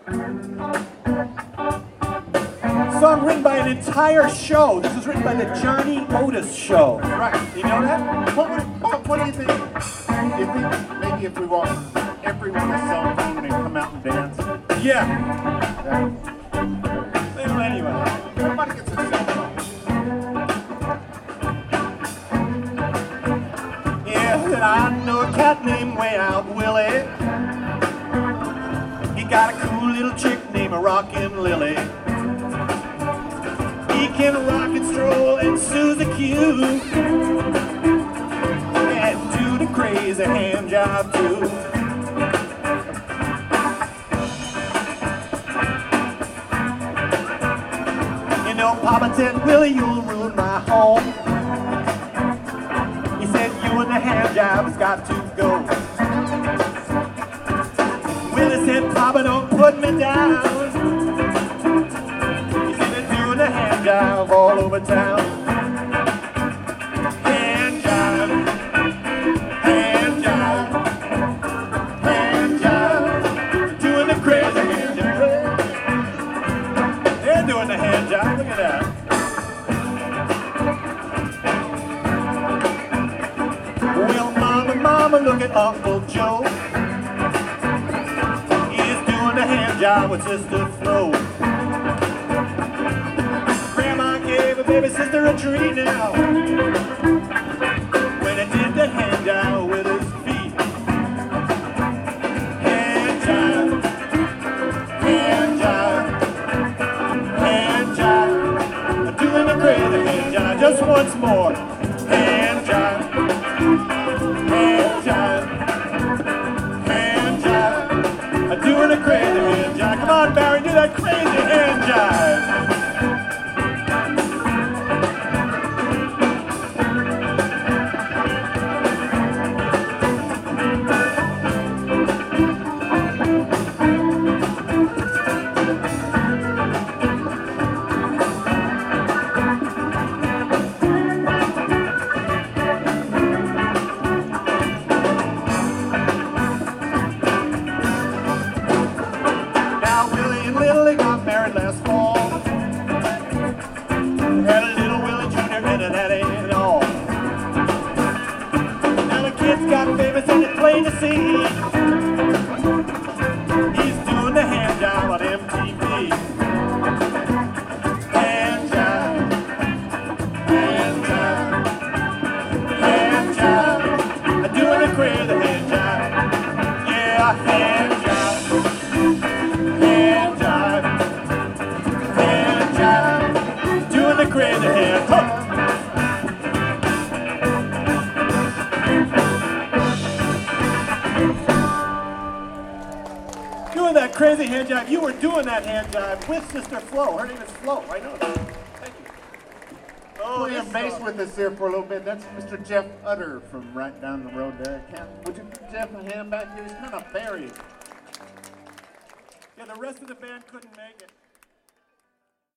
Song written by an entire show. This was written by the Johnny Otis Show. Right. You know that? What do you think? Do you think maybe if we want everyone a cell phone and come out and dance? Yeah. Yeah. Well, anyway. Everybody gets a cell phone. Yeah, I know a cat named Way Out Willie. He got a cool little chick named Rockin' Lily. He can rock and stroll and Susie Q. And do the crazy hand job too. You know, Papa said, Willie, you'll ruin my home. He said, you and the hand job's got to go. Willie said, Papa, don't put me down. He said, they're doing the hand job all over town. Hand job, hand job, hand job. Doing the crazy hand job. They're doing the hand job, look at that. Well, mama, look at Uncle Joe. He's doing the hand job with Sister Flo. Grandma gave her baby sister a treat now when he did the hand job with his feet. Hand job, hand job, hand job. Doing the crazy hand job just once more. Hand job. Hand job, hand job, doing a crazy hand job. Come on, Barry, do that crazy hand job. Last fall, had a little Willie Jr. and that ain't all. Now the kid's got famous and it's plain to see. He's doing the hand job on MTV. Hand job, hand job, hand job. Doing a crazy hand job. Yeah, hand job. The crazy hand. Doing that crazy hand jive. You were doing that hand jive with Sister Flo. Her name is Flo. I know that. Thank you. Oh, Playing bass with us here for a little bit. That's Mr. Jeff Utter from right down the road there. Would you give Jeff a hand back here? He's kind of buried. Yeah, the rest of the band couldn't make it.